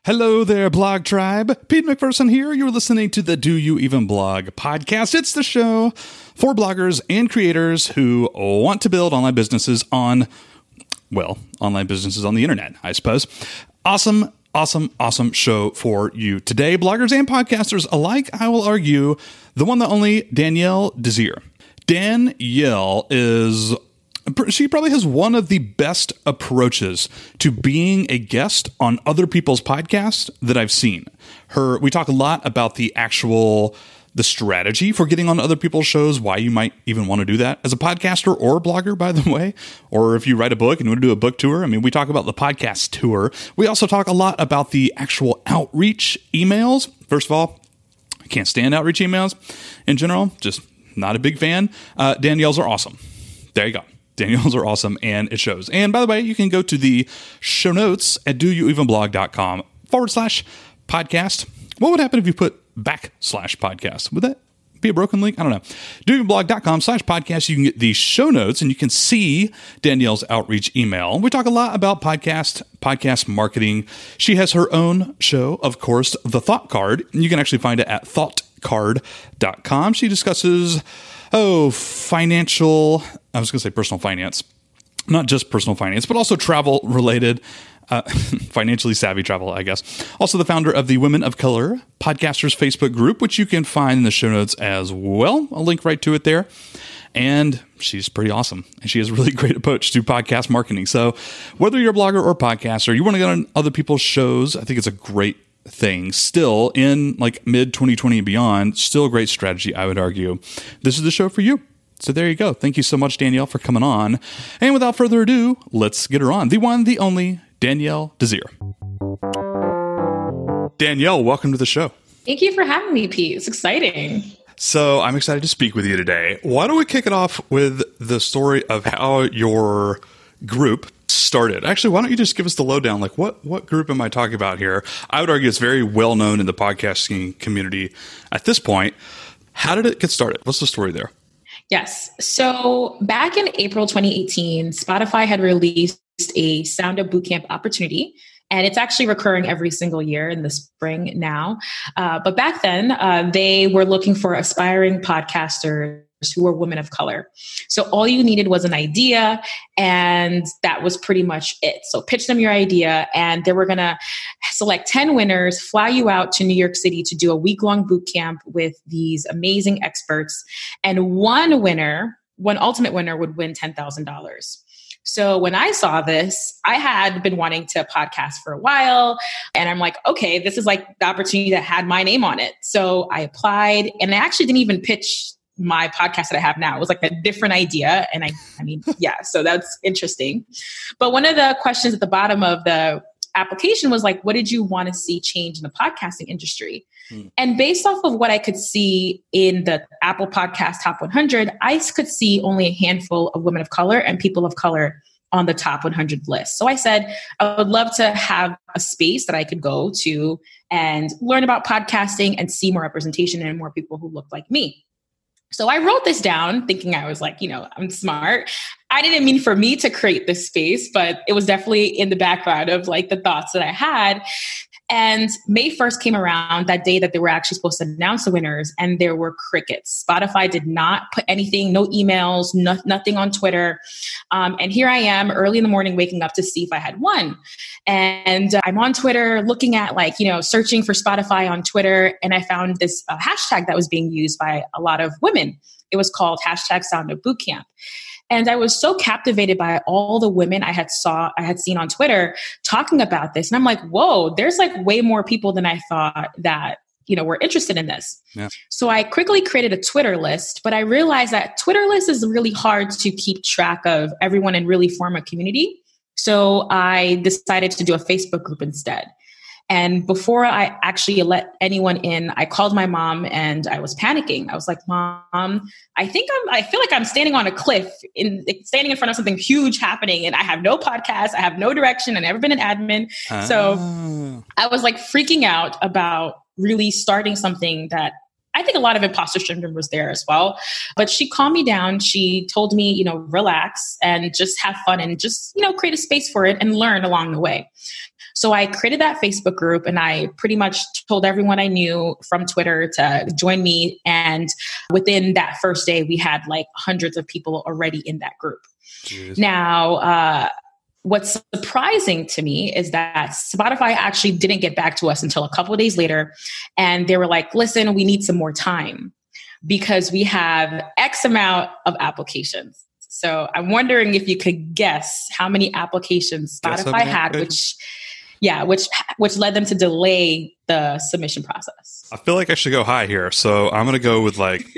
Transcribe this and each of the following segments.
Hello there, Blog Tribe. Pete McPherson here. You're listening to the Do You Even Blog podcast. It's the show for bloggers and creators who want to build online businesses on the internet, I suppose. Awesome show for you today. Bloggers and podcasters alike, I will argue, the one, the only Danielle Desir. Danielle she probably has one of the best approaches to being a guest on other people's podcasts that I've seen. We talk a lot about the strategy for getting on other people's shows, why you might even want to do that as a podcaster or blogger, by the way, or if you write a book and you want to do a book tour. I mean, we talk about the podcast tour. We also talk a lot about the actual outreach emails. First of all, I can't stand outreach emails in general. Just not a big fan. Danielle's are awesome. There you go. Danielle's are awesome, and it shows. And by the way, you can go to the show notes at doyouevenblog.com/podcast. What would happen if you put /podcast? Would that be a broken link? I don't know. doyouevenblog.com/podcast. You can get the show notes, and you can see Danielle's outreach email. We talk a lot about podcast marketing. She has her own show, of course, The Thought Card. You can actually find it at thoughtcard.com. She discusses personal finance, not just personal finance, but also travel related, financially savvy travel, I guess. Also the founder of the Women of Color Podcasters Facebook group, which you can find in the show notes as well. I'll link right to it there. And she's pretty awesome. And she has a really great approach to podcast marketing. So whether you're a blogger or podcaster, you want to get on other people's shows, I think it's a great thing. Still in like mid 2020 and beyond, still a great strategy, I would argue. This is the show for you. So there you go. Thank you so much, Danielle, for coming on. And without further ado, let's get her on. The one, the only Danielle Desir. Danielle, welcome to the show. Thank you for having me, Pete. It's exciting. So I'm excited to speak with you today. Why don't we kick it off with the story of how your group started? Actually, why don't you just give us the lowdown? Like, what group am I talking about here? I would argue it's very well known in the podcasting community at this point. How did it get started? What's the story there? Yes. So back in April 2018, Spotify had released a Sound Up Bootcamp opportunity. And it's actually recurring every single year in the spring now. But back then, they were looking for aspiring podcasters who were women of color. So all you needed was an idea, and that was pretty much it. So pitch them your idea, and they were going to select 10 winners, fly you out to New York City to do a week-long boot camp with these amazing experts. And one ultimate winner would win $10,000. So when I saw this, I had been wanting to podcast for a while, and I'm like, okay, this is like the opportunity that had my name on it. So I applied, and I actually didn't even pitch my podcast that I have now. It was like a different idea. And I mean, yeah, so that's interesting. But one of the questions at the bottom of the application was like, what did you want to see change in the podcasting industry? And based off of what I could see in the Apple Podcast Top 100, I could see only a handful of women of color and people of color on the top 100 list. So I said, I would love to have a space that I could go to and learn about podcasting and see more representation and more people who look like me. So I wrote this down thinking I was like, I'm smart. I didn't mean for me to create this space, but it was definitely in the background of like the thoughts that I had. And May 1st came around, that day that they were actually supposed to announce the winners, and there were crickets. Spotify did not put anything, no emails, nothing on Twitter. And here I am early in the morning waking up to see if I had won. And I'm on Twitter looking at searching for Spotify on Twitter. And I found this hashtag that was being used by a lot of women. It was called #SoundUpBootcamp. And I was so captivated by all the women I had seen on Twitter talking about this. And I'm like, whoa, there's like way more people than I thought that, were interested in this. Yeah. So I quickly created a Twitter list, but I realized that Twitter list is really hard to keep track of everyone and really form a community. So I decided to do a Facebook group instead. And before I actually let anyone in, I called my mom and I was panicking. I was like, Mom, I feel like I'm standing on a cliff, standing in front of something huge happening, and I have no podcast, I have no direction, I've never been an admin. So I was like freaking out about really starting something that I think a lot of imposter syndrome was there as well. But she calmed me down. She told me, relax and just have fun and just, create a space for it and learn along the way. So I created that Facebook group and I pretty much told everyone I knew from Twitter to join me. And within that first day, we had like hundreds of people already in that group. Jeez. Now, what's surprising to me is that Spotify actually didn't get back to us until a couple of days later. And they were like, listen, we need some more time because we have X amount of applications. So I'm wondering if you could guess how many applications Spotify had, which led them to delay the submission process. I feel like I should go high here. So I'm going to go with like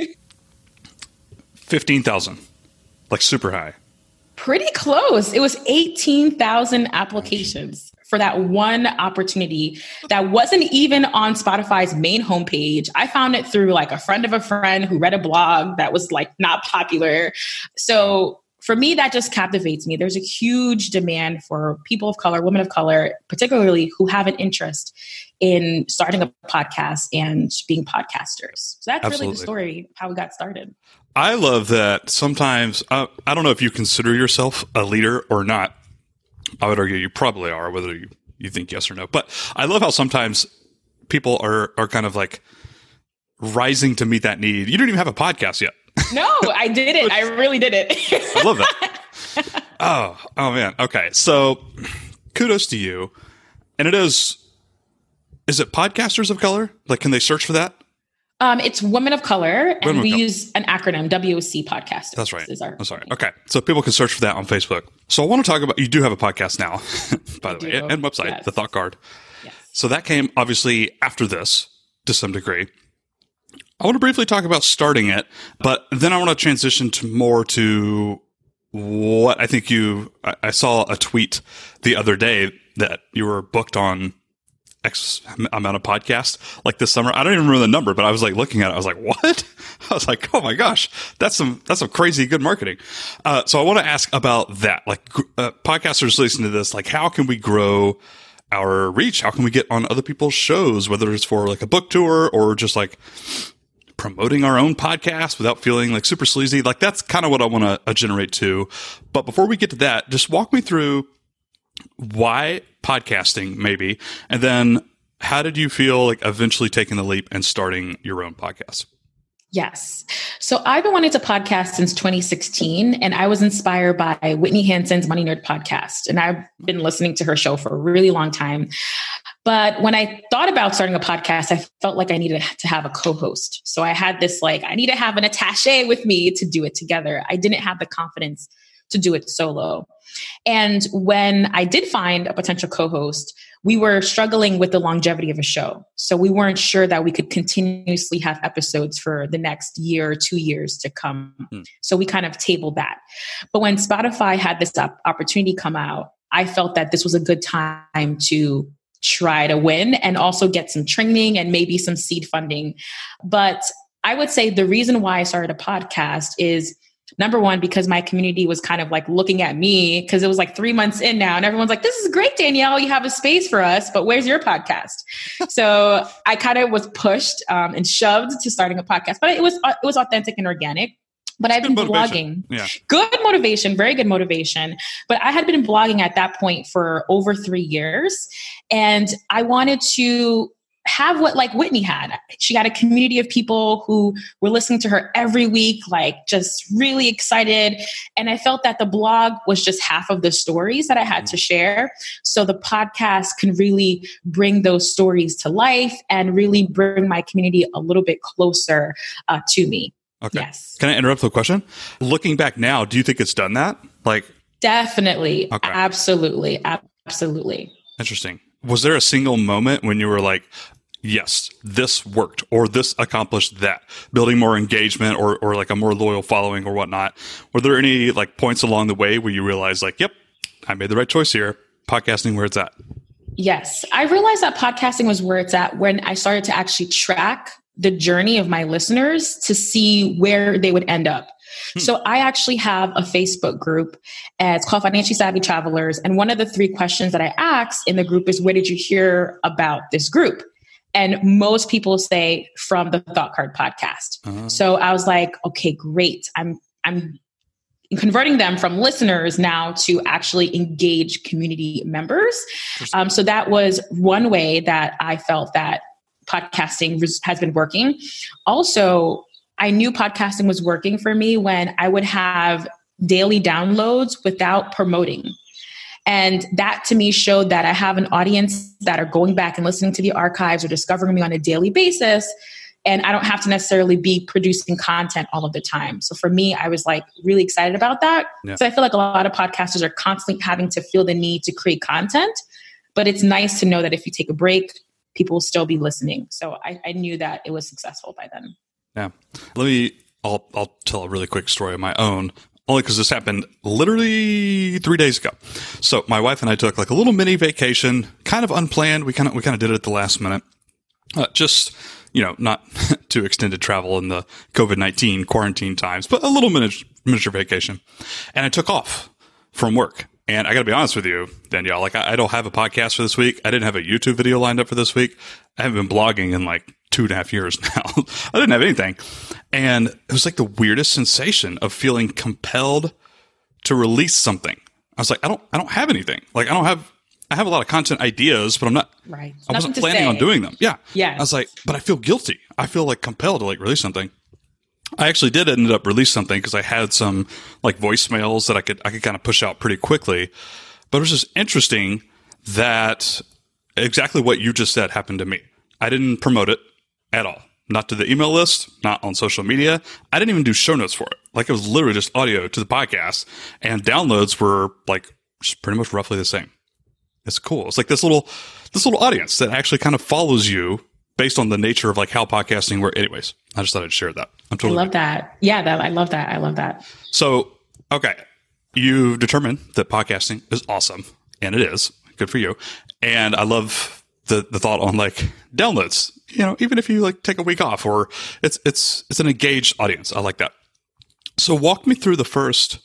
15,000, like super high. Pretty close. It was 18,000 applications for that one opportunity that wasn't even on Spotify's main homepage. I found it through like a friend of a friend who read a blog that was like not popular. So for me, that just captivates me. There's a huge demand for people of color, women of color, particularly who have an interest in starting a podcast and being podcasters. So that's really the story of how we got started. I love that sometimes, I don't know if you consider yourself a leader or not. I would argue you probably are, whether you think yes or no. But I love how sometimes people are kind of like rising to meet that need. You don't even have a podcast yet. No, I did it. I really did it. I love that. Oh man. Okay. So kudos to you. And is it podcasters of color? Like, can they search for that? It's Women of Color, and we use an acronym, WOC Podcasters. That's right. I'm sorry. Okay. So people can search for that on Facebook. So I want to talk about, you do have a podcast now, by the way, and website, yes. The Thought Card. Yes. So that came obviously after this to some degree. I want to briefly talk about starting it, but then I want to transition to what I think I saw a tweet the other day that you were booked on X amount of podcasts like this summer. I don't even remember the number, but I was like looking at it. I was like, what? I was like, oh my gosh, that's some crazy good marketing. So I want to ask about that. Like podcasters listening to this, like how can we grow our reach? How can we get on other people's shows, whether it's for like a book tour or just like promoting our own podcast without feeling like super sleazy? Like that's kind of what I want to generate too. But before we get to that, just walk me through why podcasting maybe, and then how did you feel like eventually taking the leap and starting your own podcast? Yes. So I've been wanting to podcast since 2016, and I was inspired by Whitney Hanson's Money Nerd podcast. And I've been listening to her show for a really long time. But when I thought about starting a podcast, I felt like I needed to have a co-host. So I had this like, I need to have an attaché with me to do it together. I didn't have the confidence to do it solo. And when I did find a potential co-host, we were struggling with the longevity of a show. So we weren't sure that we could continuously have episodes for the next year or 2 years to come. So we kind of tabled that. But when Spotify had this opportunity come out, I felt that this was a good time to try to win and also get some training and maybe some seed funding. But I would say the reason why I started a podcast is, number one, because my community was kind of like looking at me because it was like 3 months in now and everyone's like, this is great, Danielle, you have a space for us, but where's your podcast? So I kind of was pushed and shoved to starting a podcast, but it was authentic and organic. But I've been blogging. Yeah. Good motivation, very good motivation. But I had been blogging at that point for over 3 years. And I wanted to have what like Whitney had. She had a community of people who were listening to her every week, like just really excited. And I felt that the blog was just half of the stories that I had to share. So the podcast can really bring those stories to life and really bring my community a little bit closer to me. Okay. Yes. Can I interrupt the question? Looking back now, do you think it's done that? Like, definitely. Okay. Absolutely. Absolutely. Interesting. Was there a single moment when you were like, yes, this worked or this accomplished that, building more engagement or like a more loyal following or whatnot? Were there any like points along the way where you realized like, yep, I made the right choice here, podcasting where it's at? Yes. I realized that podcasting was where it's at when I started to actually track the journey of my listeners to see where they would end up. So I actually have a Facebook group. It's called Financially Savvy Travelers. And one of the 3 questions that I ask in the group is, where did you hear about this group? And most people say from the Thought Card podcast. So I was like, okay, great. I'm converting them from listeners now to actually engage community members. So that was one way that I felt that podcasting has been working. Also, I knew podcasting was working for me when I would have daily downloads without promoting. And that to me showed that I have an audience that are going back and listening to the archives or discovering me on a daily basis. And I don't have to necessarily be producing content all of the time. So for me, I was like really excited about that. Yeah. So I feel like a lot of podcasters are constantly having to feel the need to create content, but it's nice to know that if you take a break, people will still be listening. So I knew that it was successful by then. Yeah. I'll tell a really quick story of my own, only because this happened literally 3 days ago. So my wife and I took like a little mini vacation, kind of unplanned. We kind of did it at the last minute. Just, not too extended travel in the COVID-19 quarantine times, but a little miniature vacation. And I took off from work. And I got to be honest with you, Danielle, like I don't have a podcast for this week. I didn't have a YouTube video lined up for this week. I haven't been blogging in like 2.5 years now. I didn't have anything. And it was like the weirdest sensation of feeling compelled to release something. I was like, I don't have anything. Like I have a lot of content ideas, but I'm not, right. I wasn't planning on doing them. Yeah. Yeah. I was like, but I feel guilty. I feel like compelled to like release something. I actually did end up release something because I had some like voicemails that I could kind of push out pretty quickly. But it was just interesting that exactly what you just said happened to me. I didn't promote it at all. Not to the email list, not on social media. I didn't even do show notes for it. Like it was literally just audio to the podcast, and downloads were like pretty much roughly the same. It's cool. It's like this little audience that actually kind of follows you based on the nature of like how podcasting works. Anyways, I just thought I'd share that. I love that. Yeah, I love that. I love that. So, okay. You've determined that podcasting is awesome, and it is. Good for you. And I love the thought on like downloads, even if you like take a week off, or it's an engaged audience. I like that. So walk me through the first,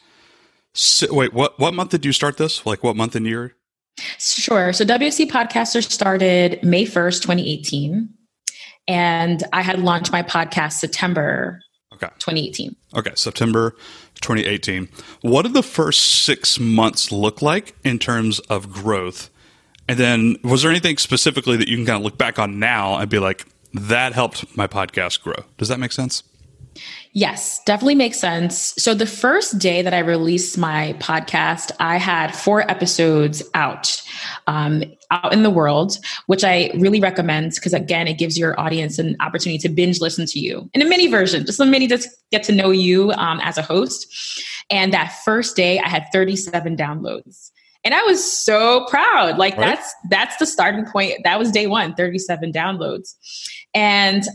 what month did you start this? Like what month and year? Sure. So WC Podcaster started May 1st, 2018. And I had launched my podcast September 2018. Okay. September 2018. What did the first 6 months look like in terms of growth? And then was there anything specifically that you can kind of look back on now and be like, that helped my podcast grow? Does that make sense? Yes, definitely makes sense. So the first day that I released my podcast, I had 4 episodes out in the world, which I really recommend because, again, it gives your audience an opportunity to binge listen to you in a mini version, just a mini to get to know you as a host. And that first day, I had 37 downloads. And I was so proud. Like right? That's the starting point. That was day 1, 37 downloads. And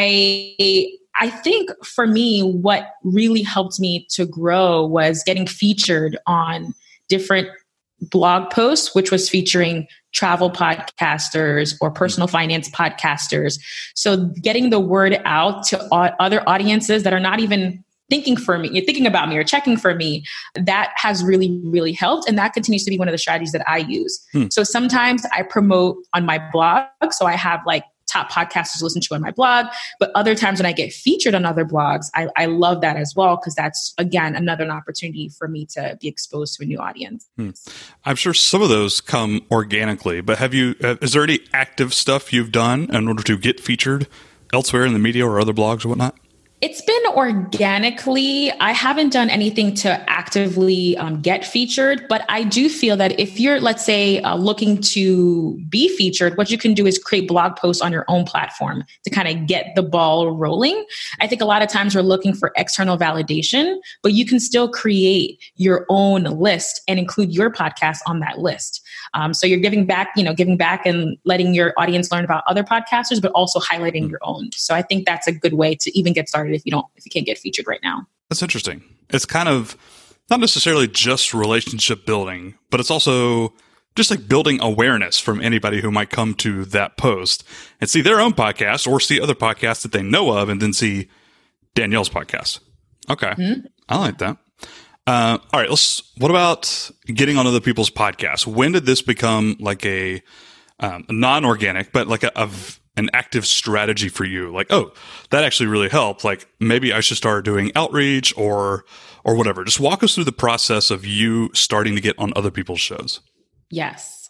I think for me, what really helped me to grow was getting featured on different blog posts, which was featuring travel podcasters or personal finance podcasters. So getting the word out to other audiences that are not even thinking about me or checking for me, that has really, really helped. And that continues to be one of the strategies that I use. So sometimes I promote on my blog. So I have like top podcasters to listen to on my blog, but other times when I get featured on other blogs, I love that as well, because that's, again, another opportunity for me to be exposed to a new audience. I'm sure some of those come organically, but is there any active stuff you've done in order to get featured elsewhere in the media or other blogs or whatnot? It's been organically. I haven't done anything to actively get featured, but I do feel that if you're, let's say, looking to be featured, what you can do is create blog posts on your own platform to kind of get the ball rolling. I think a lot of times we're looking for external validation, but you can still create your own list and include your podcast on that list. So you're giving back and letting your audience learn about other podcasters, but also highlighting your own. So I think that's a good way to even get started if you can't get featured right now. That's interesting. It's kind of not necessarily just relationship building, but it's also just like building awareness from anybody who might come to that post and see their own podcast or see other podcasts that they know of and then see Danielle's podcast. Okay. I like that. All right. What about getting on other people's podcasts? When did this become like a non-organic, but like an active strategy for you? Like, oh, that actually really helped. Like, maybe I should start doing outreach or whatever. Just walk us through the process of you starting to get on other people's shows. Yes.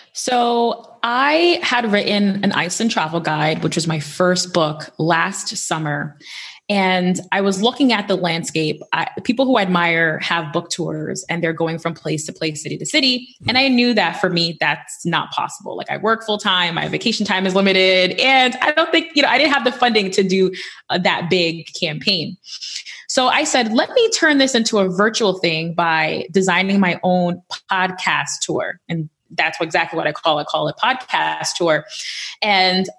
So I had written an Iceland travel guide, which was my first book last summer. And I was looking at the landscape. People who I admire have book tours and they're going from place to place, city to city. And I knew that for me, that's not possible. Like I work full time, my vacation time is limited. And I don't think, I didn't have the funding to do that big campaign. So I said, let me turn this into a virtual thing by designing my own podcast tour. And that's exactly what I call it. I call it podcast tour. And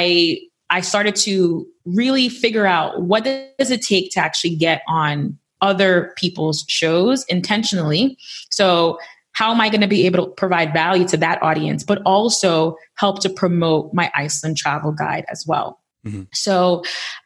I started to really figure out what does it take to actually get on other people's shows intentionally. So how am I going to be able to provide value to that audience, but also help to promote my Iceland travel guide as well? Mm-hmm. So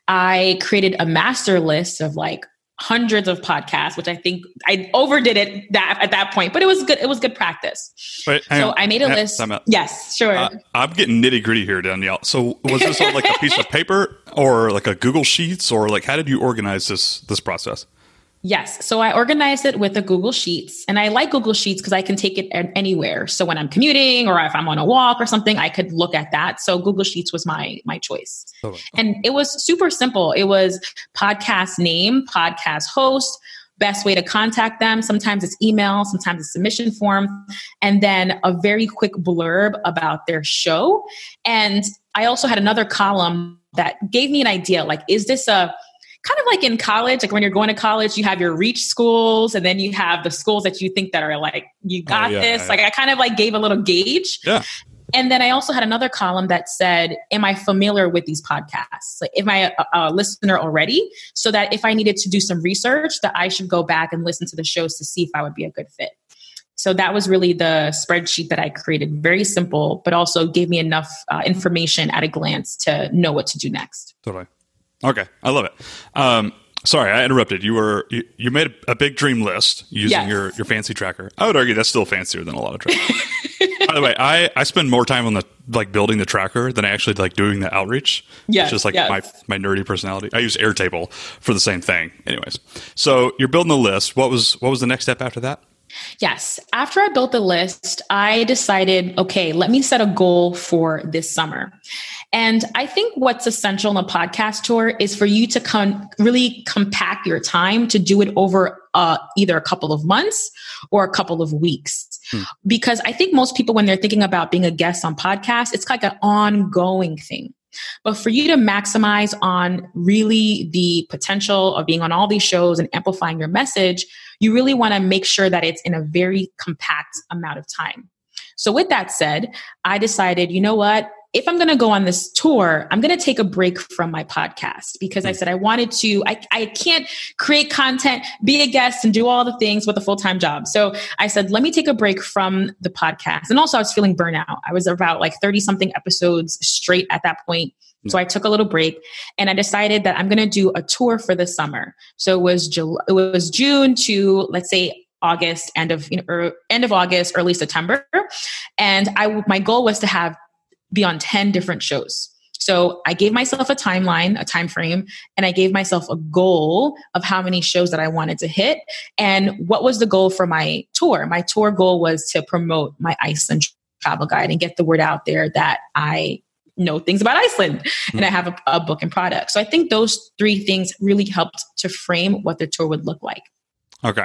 I created a master list of like hundreds of podcasts, which I think I overdid it at that point, but it was good. It was good practice. Wait, so I made a list. Yes, sure. I'm getting nitty gritty here, Danielle. So was this on like a piece of paper or like a Google Sheets, or like how did you organize this process? Yes. So I organized it with a Google Sheets, and I like Google Sheets because I can take it anywhere. So when I'm commuting or if I'm on a walk or something, I could look at that. So Google Sheets was my choice. Oh. And it was super simple. It was podcast name, podcast host, best way to contact them. Sometimes it's email, sometimes it's submission form, and then a very quick blurb about their show. And I also had another column that gave me an idea, like, is this a kind of like in college, like when you're going to college, you have your reach schools and then you have the schools that you think that are like, you got this. Yeah. Like I kind of like gave a little gauge. Yeah. And then I also had another column that said, am I familiar with these podcasts? Like, am I a listener already? So that if I needed to do some research, that I should go back and listen to the shows to see if I would be a good fit. So that was really the spreadsheet that I created. Very simple, but also gave me enough information at a glance to know what to do next. Totally. Okay, I love it. Sorry, I interrupted. You made a big dream list using your fancy tracker. I would argue that's still fancier than a lot of trackers. By the way, I spend more time on the building the tracker than I actually like doing the outreach. Yeah, it's just like my nerdy personality. I use Airtable for the same thing. Anyways, so you're building the list. What was the next step after that? Yes. After I built the list, I decided, okay, let me set a goal for this summer. And I think what's essential in a podcast tour is for you to really compact your time to do it over either a couple of months or a couple of weeks. Because I think most people, when they're thinking about being a guest on podcasts, it's like an ongoing thing. But for you to maximize on really the potential of being on all these shows and amplifying your message, you really want to make sure that it's in a very compact amount of time. So with that said, I decided, you know what? If I'm going to go on this tour, I'm going to take a break from my podcast because I said I wanted to, I can't create content, be a guest and do all the things with a full-time job. So I said, let me take a break from the podcast. And also I was feeling burnout. I was about like 30 something episodes straight at that point. So I took a little break and I decided that I'm going to do a tour for the summer. So it was June to, let's say, August, end of August, early September. And my goal was to be on 10 different shows. So I gave myself a timeline, a time frame, and I gave myself a goal of how many shows that I wanted to hit. And what was the goal for my tour? My tour goal was to promote my Iceland travel guide and get the word out there that I know things about Iceland and I have a book and product. So I think those three things really helped to frame what the tour would look like. Okay.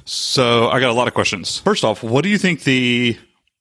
So I got a lot of questions. First off, what do you think the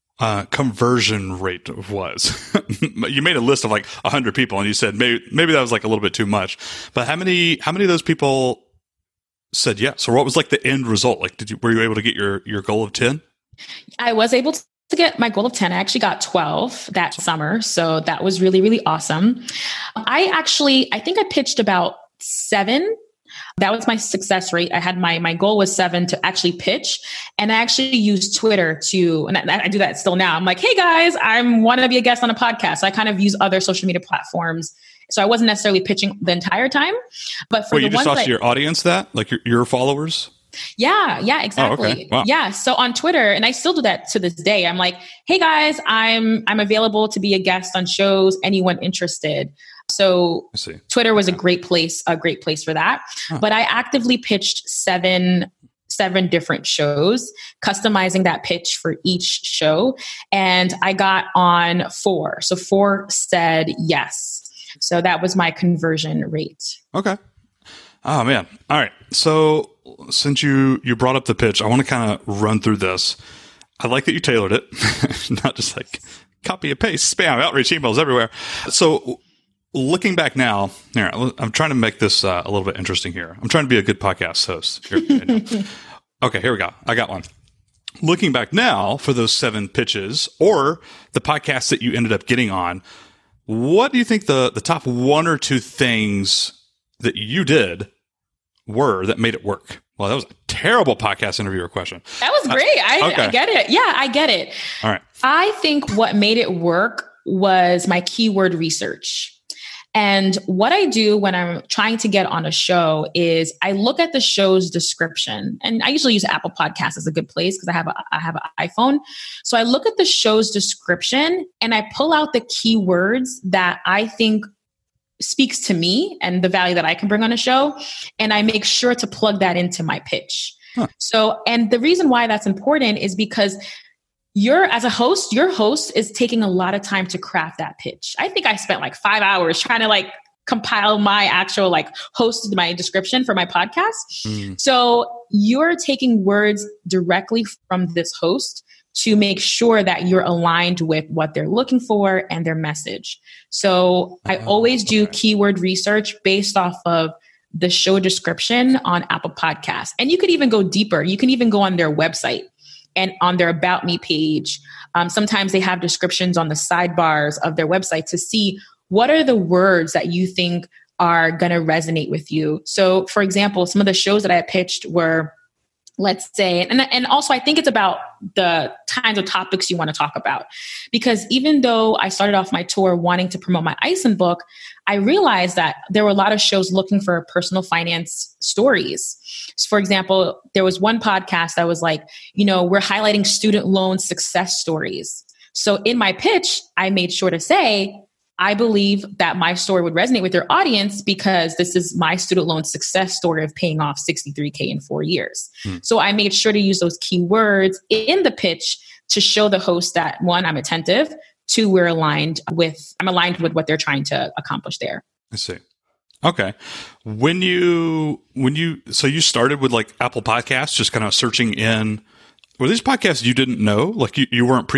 conversion rate was? You made a list of like 100 people and you said maybe that was like a little bit too much, but how many of those people said yes? Or what was like the end result? Like, were you able to get your goal of 10? I was able to get my goal of 10. I actually got 12 that summer. So that was really, really awesome. I think I pitched about 7. That was my success rate. I had my goal was 7 to actually pitch. And I actually used Twitter and I do that still now. I'm like, hey guys, I want to be a guest on a podcast. So I kind of use other social media platforms. So I wasn't necessarily pitching the entire time, but for you just talked to your audience like your followers? Yeah, exactly. Oh, okay. Wow. Yeah. So on Twitter, and I still do that to this day, I'm like, hey guys, I'm available to be a guest on shows. Anyone interested? So I see. Twitter was a great place for that. Huh. But I actively pitched seven different shows, customizing that pitch for each show. And I got on 4. So 4 said yes. So that was my conversion rate. Okay. Oh man. All right. So since you brought up the pitch, I want to kind of run through this. I like that you tailored it, not just like copy and paste, spam, outreach emails everywhere. So looking back now, here, I'm trying to make this a little bit interesting here. I'm trying to be a good podcast host. Here, okay, here we go. I got one. Looking back now for those 7 pitches or the podcast that you ended up getting on, what do you think the top 1 or 2 things that you did were that made it work? Well, that was a terrible podcast interviewer question. That was great. I get it. Yeah, I get it. All right. I think what made it work was my keyword research. And what I do when I'm trying to get on a show is I look at the show's description, and I usually use Apple Podcasts as a good place because I have an iPhone. So I look at the show's description and I pull out the keywords that I think speaks to me and the value that I can bring on a show. And I make sure to plug that into my pitch. Huh. So, and the reason why that's important is because your host is taking a lot of time to craft that pitch. I think I spent like 5 hours trying to like compile my actual host my description for my podcast. So you're taking words directly from this host to make sure that you're aligned with what they're looking for and their message. So I always do keyword research based off of the show description on Apple Podcasts. And you could even go deeper. You can even go on their website and on their About Me page. Sometimes they have descriptions on the sidebars of their website to see what are the words that you think are going to resonate with you. So for example, some of the shows that I pitched were, let's say, and also I think it's about the kinds of topics you want to talk about. Because even though I started off my tour wanting to promote my Eisen book, I realized that there were a lot of shows looking for personal finance stories. So for example, there was one podcast that was like, we're highlighting student loan success stories. So in my pitch, I made sure to say, I believe that my story would resonate with your audience because this is my student loan success story of paying off $63K in 4 years. So I made sure to use those keywords in the pitch to show the host that 1, I'm attentive, 2, I'm aligned with what they're trying to accomplish there. I see. Okay. When you started with like Apple Podcasts, just kind of searching in, were these podcasts you didn't know? Like you weren't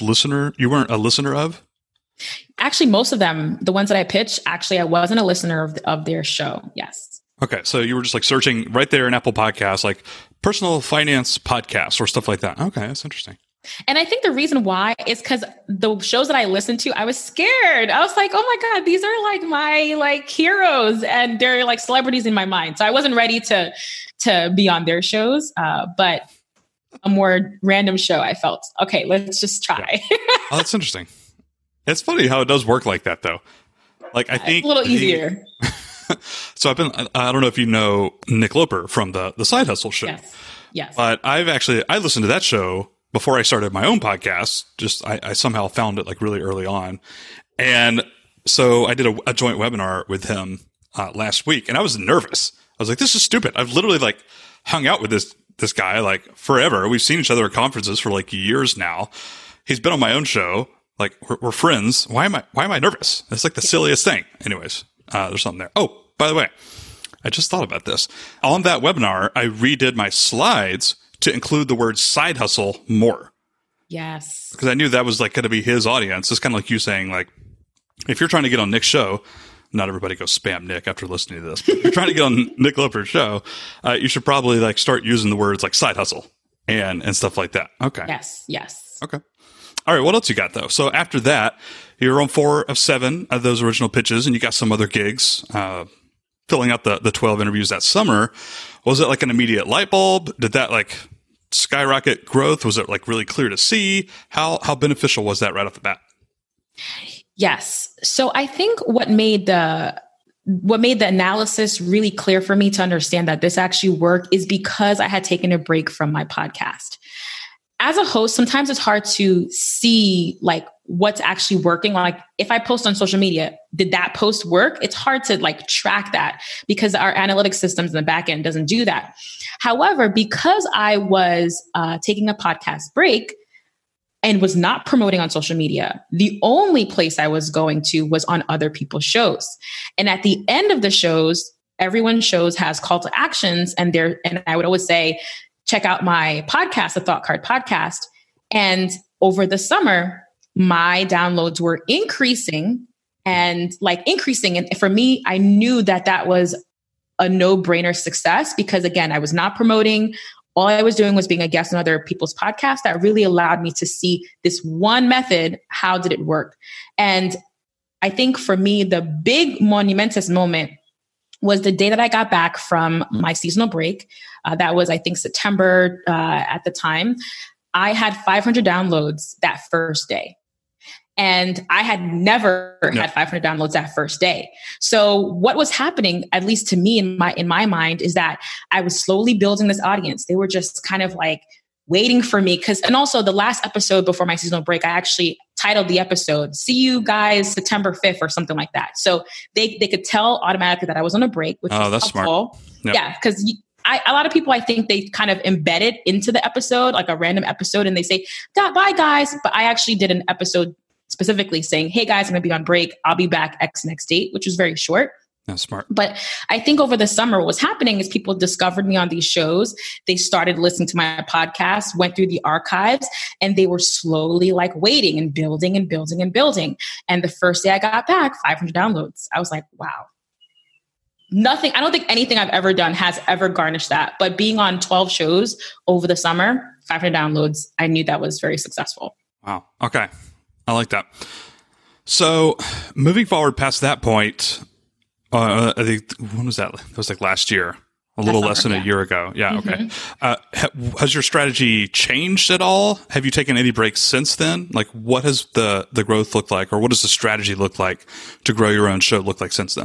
you weren't a listener of? Actually, most of them, the ones that I pitched, actually, I wasn't a listener of their show. Yes. Okay. So you were just like searching right there in Apple Podcasts, like personal finance podcasts or stuff like that. Okay. That's interesting. And I think the reason why is because the shows that I listened to, I was scared. I was like, oh my God, these are like my heroes and they're like celebrities in my mind. So I wasn't ready to be on their shows. But a more random show, I felt, okay, let's just try. Yeah. Oh, that's interesting. It's funny how it does work like that, though. Like, I think it's a little easier. So I don't know if you know Nick Loper from the Side Hustle show. Yes. But I listened to that show before I started my own podcast. Just, I somehow found it like really early on. And so I did a joint webinar with him last week and I was nervous. I was like, this is stupid. I've literally like hung out with this guy like forever. We've seen each other at conferences for like years now. He's been on my own show. Like we're friends. Why am I nervous? It's like the silliest thing. Anyways, there's something there. Oh, by the way, I just thought about this. On that webinar, I redid my slides to include the word side hustle more. Yes. Because I knew that was like going to be his audience. It's kind of like you saying like, if you're trying to get on Nick's show, not everybody go spam Nick after listening to this, but if you're trying to get on Nick Loper's show, you should probably like start using the words like side hustle and stuff like that. Okay. Yes. Okay. All right. What else you got though? So after that, you're on 4 of 7 of those original pitches and you got some other gigs, filling out the 12 interviews that summer. Was it like an immediate light bulb? Did that like skyrocket growth? Was it like really clear to see? How beneficial was that right off the bat? Yes. So I think what made the what made the analysis really clear for me to understand that this actually worked is because I had taken a break from my podcast. As a host, sometimes it's hard to see like what's actually working. Like if I post on social media, did that post work? It's hard to like track that because our analytic systems in the back end doesn't do that. However, because I was taking a podcast break and was not promoting on social media, the only place I was going to was on other people's shows. And at the end of the shows, everyone's shows has call to actions, and I would always say, check out my podcast, the Thought Card Podcast. And over the summer, my downloads were increasing. And for me, I knew that was a no-brainer success because, again, I was not promoting. All I was doing was being a guest on other people's podcasts. That really allowed me to see this one method. How did it work? And I think for me, the big monumentous moment was the day that I got back from my seasonal break. That was, I think, September at the time. I had 500 downloads that first day. And I had never had 500 downloads that first day. So what was happening, at least to me in my mind, is that I was slowly building this audience. They were just kind of like waiting for me. And also the last episode before my seasonal break, I actually titled the episode, "See You Guys September 5th" or something like that. So they could tell automatically that I was on a break, which was that's helpful. Smart. Yep. Yeah, because a lot of people, I think they kind of embed it into the episode, like a random episode, and they say, "Bye, guys." But I actually did an episode specifically saying, "Hey guys, I'm going to be on break. I'll be back X next date," which was very short. That's smart. But I think over the summer, what was happening is people discovered me on these shows. They started listening to my podcast, went through the archives, and they were slowly like waiting and building and building and building. And the first day I got back, 500 downloads. I was like, wow. I don't think anything I've ever done has ever garnished that. But being on 12 shows over the summer, 500 downloads, I knew that was very successful. Wow. Okay. I like that. So moving forward past that point, I think, when was that? That was like last year, a little less than a year ago. Yeah. Mm-hmm. Okay. Has your strategy changed at all? Have you taken any breaks since then? Like what has the growth looked like, or what does the strategy look like to grow your own show look like since then?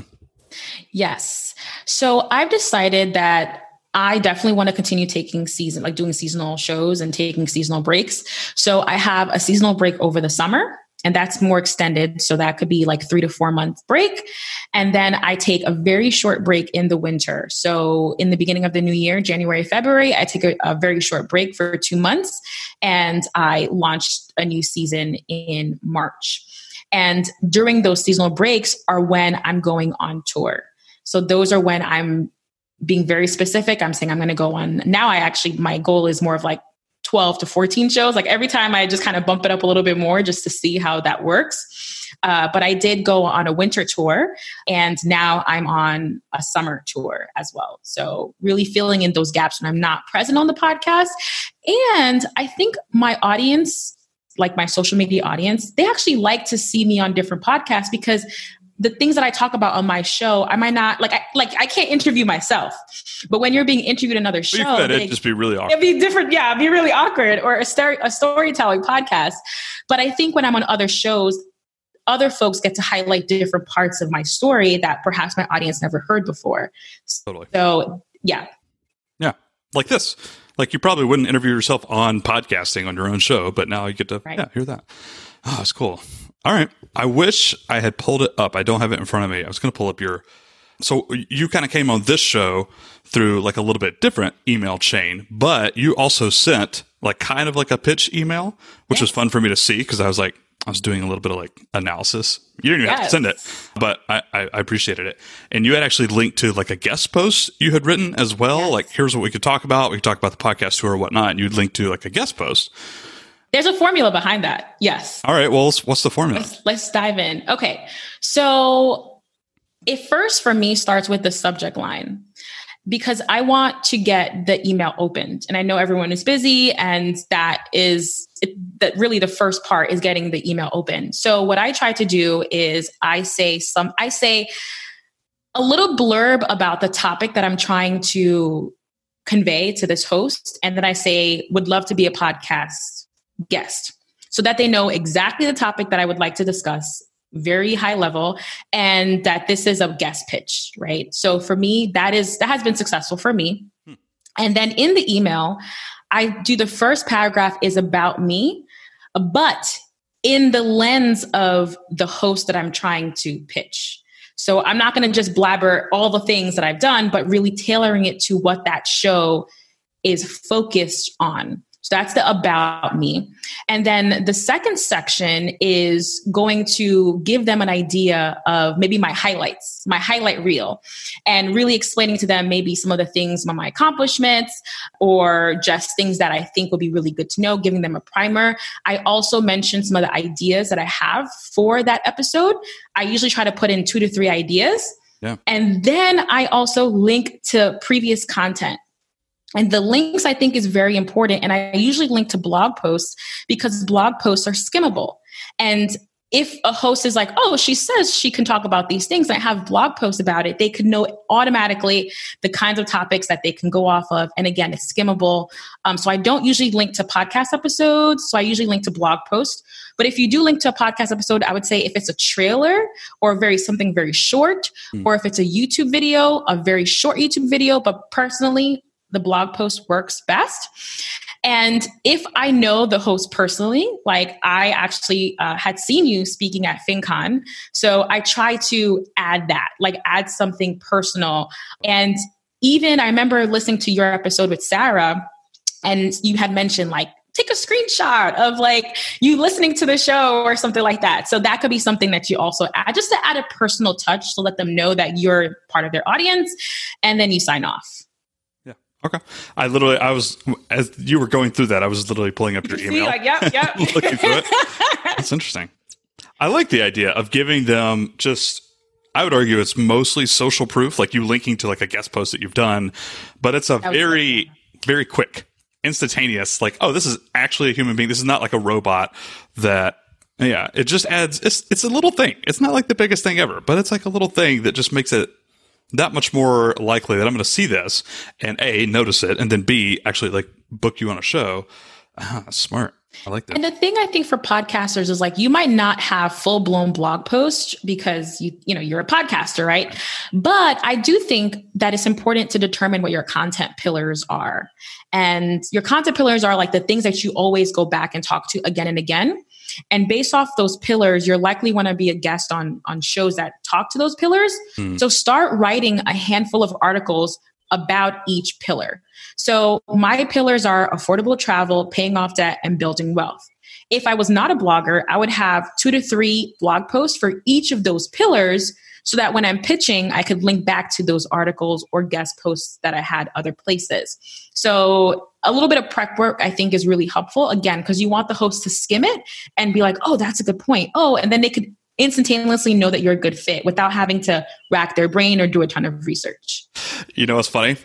Yes. So I've decided that I definitely want to continue doing seasonal shows and taking seasonal breaks. So I have a seasonal break over the summer, and that's more extended. So that could be like 3 to 4 month break. And then I take a very short break in the winter. So in the beginning of the new year, January, February, I take a very short break for 2 months, and I launched a new season in March. And during those seasonal breaks are when I'm going on tour. So those are when I'm being very specific. I'm saying I'm going to go on. Now my goal is more of like 12 to 14 shows. Like every time I just kind of bump it up a little bit more just to see how that works. But I did go on a winter tour, and now I'm on a summer tour as well. So really filling in those gaps when I'm not present on the podcast. And I think my audience, like my social media audience, they actually like to see me on different podcasts because the things that I talk about on my show, I might not I can't interview myself, but when you're being interviewed on another show, it'd just be really awkward. It'd be different. Yeah, it'd be really awkward, or a storytelling podcast. But I think when I'm on other shows, other folks get to highlight different parts of my story that perhaps my audience never heard before. Totally. So yeah. Yeah. Like this. Like you probably wouldn't interview yourself on podcasting on your own show, but now you get to hear that. Oh, that's cool. All right. I wish I had pulled it up. I don't have it in front of me. I was going to pull up so you kind of came on this show through like a little bit different email chain, but you also sent like kind of like a pitch email, which was fun for me to see because I was doing a little bit of like analysis. You didn't even have to send it, but I appreciated it. And you had actually linked to like a guest post you had written as well. Yes. Like, here's what we could talk about. We could talk about the podcast tour or whatnot. And you'd link to like a guest post. There's a formula behind that. Yes. All right. Well, what's the formula? Let's dive in. Okay. So it first for me starts with the subject line, because I want to get the email opened. And I know everyone is busy, and that really the first part is getting the email open. So what I try to do is I say a little blurb about the topic that I'm trying to convey to this host. And then I say, would love to be a podcast guest, so that they know exactly the topic that I would like to discuss very high level, and that this is a guest pitch, right? So for me, that has been successful for me. And then in the email, I do the first paragraph is about me, but in the lens of the host that I'm trying to pitch. So I'm not going to just blabber all the things that I've done, but really tailoring it to what that show is focused on. So that's the about me. And then the second section is going to give them an idea of maybe my highlights, my highlight reel, and really explaining to them maybe some of the things, my accomplishments, or just things that I think would be really good to know, giving them a primer. I also mentioned some of the ideas that I have for that episode. I usually try to put in 2 to 3 ideas. Yeah. And then I also link to previous content. And the links I think is very important. And I usually link to blog posts because blog posts are skimmable. And if a host is like, oh, she says she can talk about these things, I have blog posts about it, they could know automatically the kinds of topics that they can go off of. And again, it's skimmable. So I don't usually link to podcast episodes. So I usually link to blog posts. But if you do link to a podcast episode, I would say if it's a trailer or something very short, or if it's a YouTube video, a very short YouTube video, but personally, the blog post works best. And if I know the host personally, like I actually had seen you speaking at FinCon, so I try to add that, like add something personal. And even I remember listening to your episode with Sarah, and you had mentioned like, take a screenshot of like you listening to the show or something like that. So that could be something that you also add, just to add a personal touch to let them know that you're part of their audience, and then you sign off. Okay. I was, as you were going through that, I was literally pulling up your email. Like, yep. Looking through it. That's interesting. I like the idea of giving them I would argue it's mostly social proof, like you linking to like a guest post that you've done, but it's a very, very quick, instantaneous, like, oh, this is actually a human being. This is not like a robot that, yeah, it just adds, it's a little thing. It's not like the biggest thing ever, but it's like a little thing that just makes it that much more likely that I'm going to see this and A, notice it, and then B, actually like book you on a show. Smart. I like that. And the thing I think for podcasters is like, you might not have full blown blog posts because you're a podcaster, right? But I do think that it's important to determine what your content pillars are. And your content pillars are like the things that you always go back and talk to again and again. And based off those pillars, you're likely want to be a guest on shows that talk to those pillars. So start writing a handful of articles about each pillar. So my pillars are affordable travel, paying off debt, and building wealth. If I was not a blogger, I would have 2 to 3 blog posts for each of those pillars so that when I'm pitching, I could link back to those articles or guest posts that I had other places. So a little bit of prep work, I think, is really helpful, again, because you want the host to skim it and be like, oh, that's a good point. Oh, and then they could instantaneously know that you're a good fit without having to rack their brain or do a ton of research. You know what's funny?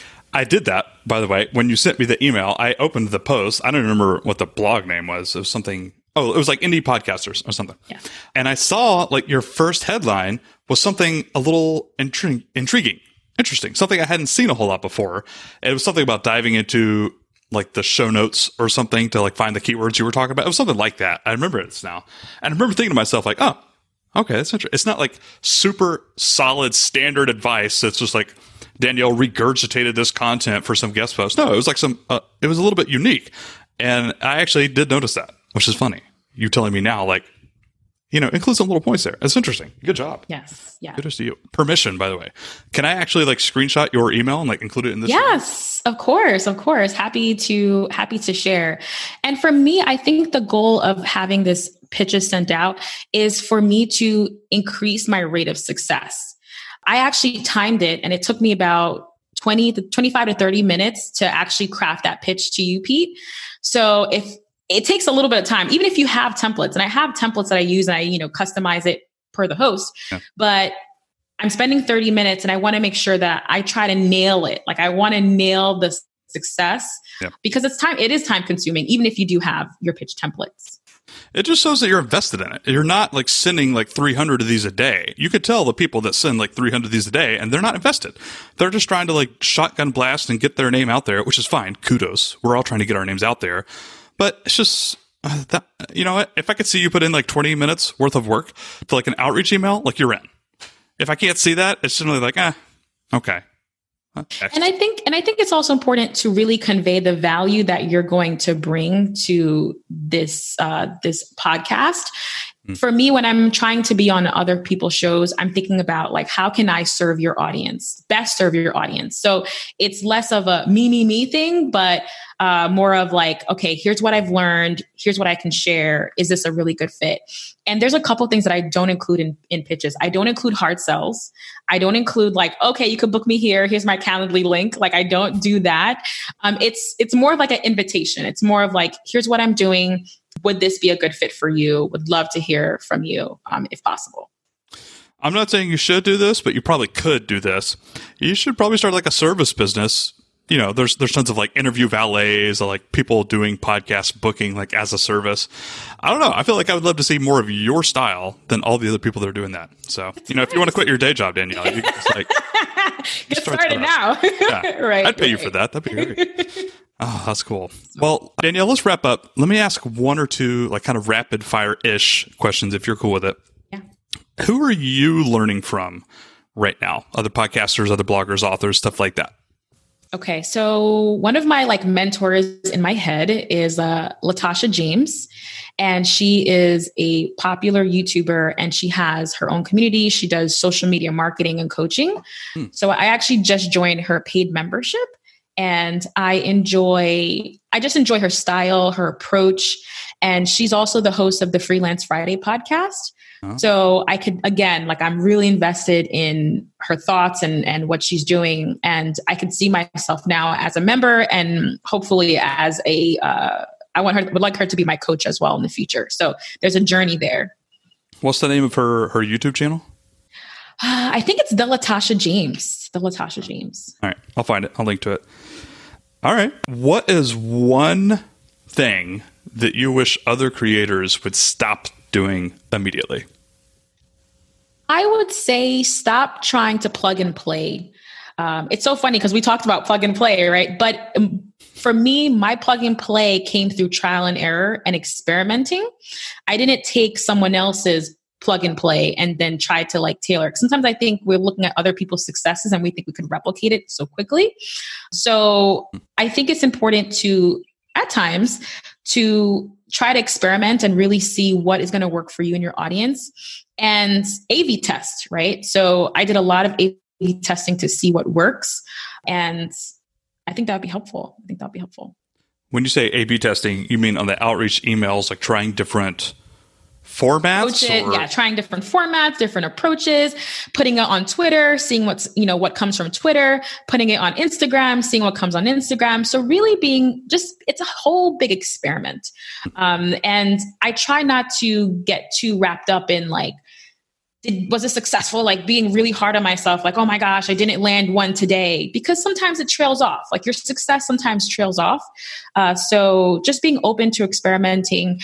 I did that, by the way. When you sent me the email, I opened the post. I don't remember what the blog name was. It was something, it was like Indie Podcasters or something. Yeah. And I saw like your first headline was something a little intriguing, interesting, something I hadn't seen a whole lot before. And it was something about diving into like the show notes or something to like find the keywords you were talking about. It was something like that. I remember it now. And I remember thinking to myself like, oh, okay, that's interesting. It's not like super solid standard advice. It's just like Danielle regurgitated this content for some guest post. No, it was like it was a little bit unique. And I actually did notice that, which is funny. You telling me now, like, include some little points there. It's interesting. Good job. Yes. Yeah. Kudos to you. Permission, by the way. Can I actually like screenshot your email and like include it in this? Yes, of course. Of course. Happy to share. And for me, I think the goal of having this pitches sent out is for me to increase my rate of success. I actually timed it, and it took me about 25 to 30 minutes to actually craft that pitch to you, Pete. So if it takes a little bit of time, even if you have templates, and I have templates that I use and I, customize it per the host, but I'm spending 30 minutes and I want to make sure that I try to nail it. Like I want to nail the success because it is time consuming, even if you do have your pitch templates. It just shows that you're invested in it. You're not like sending like 300 of these a day. You could tell the people that send like 300 of these a day and they're not invested. They're just trying to like shotgun blast and get their name out there, which is fine. Kudos. We're all trying to get our names out there. But it's just, That, you know what? If I could see you put in like 20 minutes worth of work to like an outreach email, like you're in. If I can't see that, it's generally like, okay. And I think it's also important to really convey the value that you're going to bring to this podcast. For me, when I'm trying to be on other people's shows, I'm thinking about like, how can I serve your audience, best serve your audience? So it's less of a me thing, but more of like, okay, here's what I've learned. Here's what I can share. Is this a really good fit? And there's a couple things that I don't include in pitches. I don't include hard sells. I don't include like, okay, you could book me here. Here's my Calendly link. Like I don't do that. It's more of like an invitation. It's more of like, here's what I'm doing. Would this be a good fit for you? Would love to hear from you if possible. I'm not saying you should do this, but you probably could do this. You should probably start like a service business. You know, there's tons of like interview valets or like people doing podcast booking like as a service. I don't know. I feel like I would love to see more of your style than all the other people that are doing that. So, you know, if you want to quit your day job, Danielle, you can just like get started now. Yeah. Right. I'd pay you for that. That'd be great. Oh, that's cool. Well, Danielle, let's wrap up. Let me ask one or two like kind of rapid fire-ish questions if you're cool with it. Yeah. Who are you learning from right now? Other podcasters, other bloggers, authors, stuff like that. Okay. So one of my like mentors in my head is Latasha James, and she is a popular YouTuber and she has her own community. She does social media marketing and coaching. So I actually just joined her paid membership. And I just enjoy her style, her approach. And she's also the host of the Freelance Friday podcast. Oh. So I could, again, like I'm really invested in her thoughts and what she's doing. And I could see myself now as a member and hopefully as would like her to be my coach as well in the future. So there's a journey there. What's the name of her YouTube channel? I think it's The Latasha James. The Latasha James. All right. I'll find it. I'll link to it. All right. What is one thing that you wish other creators would stop doing immediately? I would say stop trying to plug and play. It's so funny because we talked about plug and play, right? But for me, my plug and play came through trial and error and experimenting. I didn't take someone else's plug and play and then try to like tailor. Sometimes I think we're looking at other people's successes and we think we can replicate it so quickly. So I think it's important at times to try to experiment and really see what is going to work for you and your audience and A/B test, right? So I did a lot of A/B testing to see what works. And I think that would be helpful. When you say A/B testing, you mean on the outreach emails, like trying different formats? Trying different formats, different approaches, putting it on Twitter, seeing what comes from Twitter, putting it on Instagram, seeing what comes on Instagram. So really it's a whole big experiment. And I try not to get too wrapped up in like, was it successful? Like being really hard on myself, like, oh my gosh, I didn't land one today, because sometimes it trails off. Like your success sometimes trails off. So just being open to experimenting,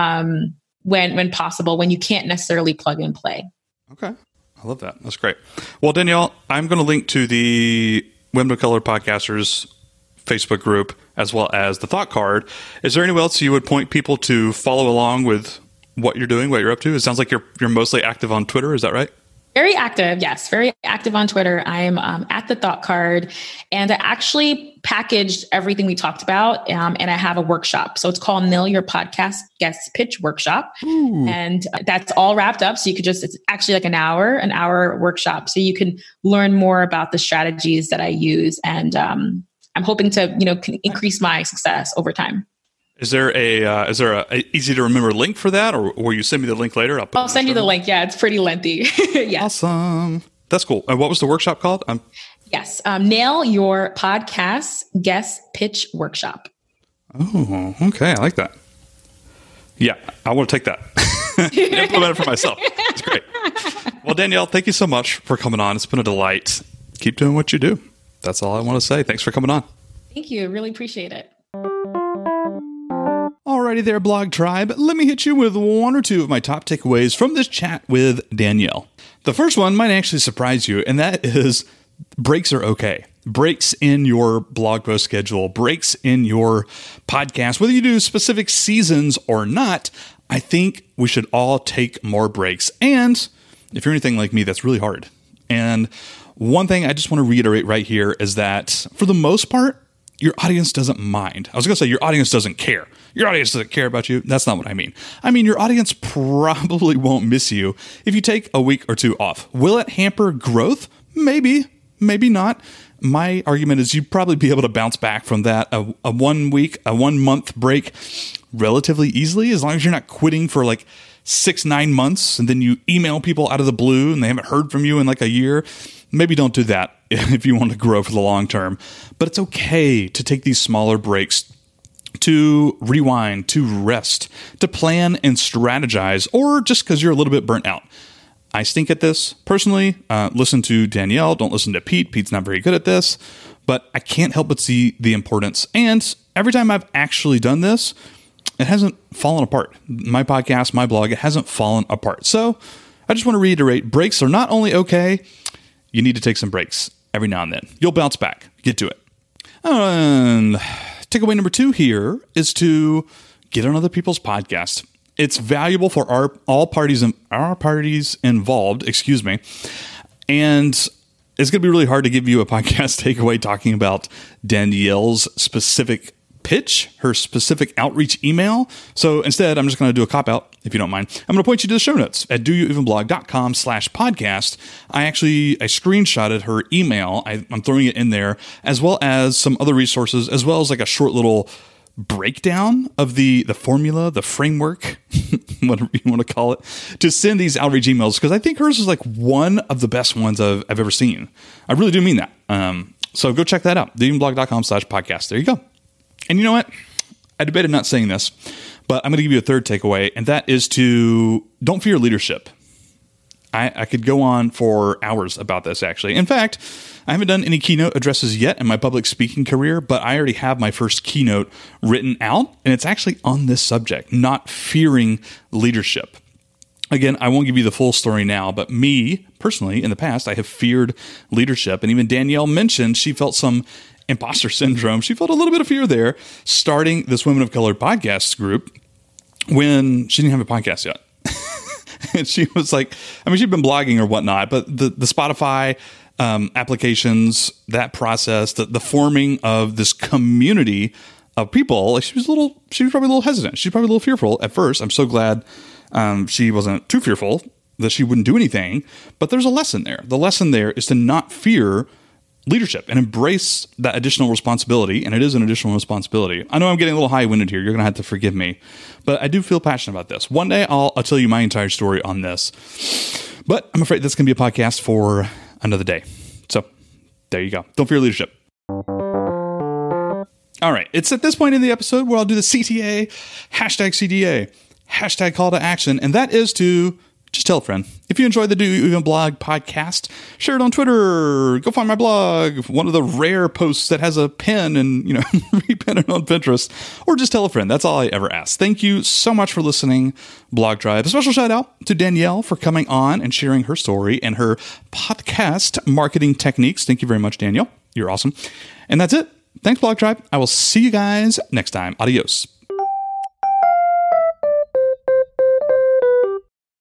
when possible, when you can't necessarily plug and play. Okay. I love that. That's great. Well, Danielle, I'm going to link to the Women of Color Podcasters Facebook group as well as the Thought Card. Is there anywhere else you would point people to follow along with what you're doing, what you're up to? It sounds like you're mostly active on Twitter. Is that right? Very active. Yes. Very active on Twitter. I'm at the Thought Card, and I actually packaged everything we talked about. And I have a workshop. So it's called Nail Your Podcast Guest Pitch Workshop. Ooh. And that's all wrapped up. So it's actually like an hour workshop. So you can learn more about the strategies that I use. And I'm hoping to, increase my success over time. Is there a easy to remember link for that, or will you send me the link later? I'll send you the link. Yeah, it's pretty lengthy. Yeah. Awesome. That's cool. And what was the workshop called? Yes. Nail Your Podcast Guest Pitch Workshop. Oh, okay. I like that. Yeah, I want to take that. Implement it for myself. It's great. Well, Danielle, thank you so much for coming on. It's been a delight. Keep doing what you do. That's all I want to say. Thanks for coming on. Thank you. Really appreciate it. Alrighty there, Blog Tribe. Let me hit you with one or two of my top takeaways from this chat with Danielle. The first one might actually surprise you, and that is breaks are okay. breaks in your blog post schedule, breaks in your podcast, whether you do specific seasons or not, I think we should all take more breaks. And if you're anything like me, that's really hard. And one thing I just want to reiterate right here is that for the most part, your audience doesn't mind. I was going to say your audience doesn't care. Your audience doesn't care about you. That's not what I mean. I mean, your audience probably won't miss you if you take a week or two off. Will it hamper growth? Maybe, maybe not. My argument is you'd probably be able to bounce back from that a 1 week, a 1 month break relatively easily, as long as you're not quitting for like 6-9 months and then you email people out of the blue and they haven't heard from you in like a year. Maybe don't do that if you want to grow for the long term. But it's okay to take these smaller breaks, to rewind, to rest, to plan and strategize, or just because you're a little bit burnt out. I stink at this personally. Listen to Danielle. Don't listen to Pete. Pete's not very good at this. But I can't help but see the importance. And every time I've actually done this, it hasn't fallen apart. My podcast, my blog, it hasn't fallen apart. So I just want to reiterate, breaks are not only okay, you need to take some breaks every now and then. You'll bounce back. Get to it. And takeaway number 2 here is to get on other people's podcasts. It's valuable for all parties involved, and it's going to be really hard to give you a podcast takeaway talking about Danielle's specific pitch, her specific outreach email. So instead, I'm just going to do a cop-out, if you don't mind. I'm going to point you to the show notes at doyouevenblog.com/podcast. I screenshotted her email. I'm throwing it in there, as well as some other resources, as well as like a short little breakdown of the formula, the framework, whatever you want to call it, to send these outreach emails, because I think hers is like one of the best ones I've ever seen. I really do mean that. So go check that out. doyouevenblog.com/podcast. There you go. And you know what? I debated not saying this, but I'm going to give you a third takeaway, and that is to don't fear leadership. I could go on for hours about this, actually. In fact, I haven't done any keynote addresses yet in my public speaking career, but I already have my first keynote written out, and it's actually on this subject, not fearing leadership. Again, I won't give you the full story now, but me, personally, in the past, I have feared leadership. And even Danielle mentioned she felt some imposter syndrome. She felt a little bit of fear there starting this Women of Color podcast group when she didn't have a podcast yet. And she was like, I mean, she'd been blogging or whatnot, but the Spotify applications, that process, the forming of this community of people, like she was probably a little hesitant. She's probably a little fearful at first. I'm so glad she wasn't too fearful that she wouldn't do anything, but there's a lesson there. The lesson there is to not fear leadership and embrace that additional responsibility. And it is an additional responsibility. I know I'm getting a little high-winded here. You're going to have to forgive me, but I do feel passionate about this. One day I'll tell you my entire story on this, but I'm afraid this can be a podcast for another day. So there you go. Don't fear leadership. All right. It's at this point in the episode where I'll do the CTA, #CTA, #call to action. And that is to just tell a friend. If you enjoy the Do You Even Blog podcast, share it on Twitter. Go find my blog, one of the rare posts that has a pin, and repin it on Pinterest, or just tell a friend. That's all I ever ask. Thank you so much for listening, Blog Tribe. A special shout out to Danielle for coming on and sharing her story and her podcast marketing techniques. Thank you very much, Danielle. You're awesome. And that's it. Thanks, Blog Tribe. I will see you guys next time. Adios.